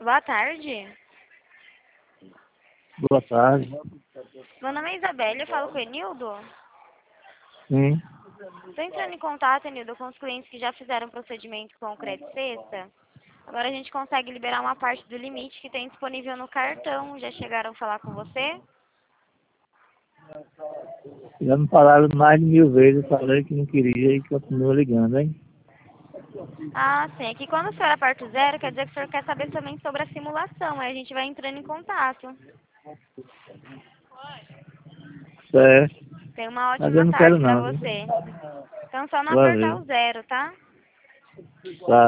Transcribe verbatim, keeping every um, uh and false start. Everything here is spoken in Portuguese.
boa tarde. Boa tarde. Meu nome é Isabelle, eu falo com o Enildo. Sim. Estou entrando em contato, Enildo, com os clientes que já fizeram procedimento com o Crédito Sexta. Agora a gente consegue liberar uma parte do limite que tem disponível no cartão. Já chegaram a falar com você? Já me falaram mais de mil vezes, eu falei que não queria e continua ligando, hein? Ah, sim. É que quando o senhor aperta o zero, quer dizer que o senhor quer saber somente sobre a simulação. Aí a gente vai entrando em contato. Certo. Tenha uma Mas eu ótima não quero tarde pra não, viu? você. Então só não apertar Valeu. o zero, tá? Tá.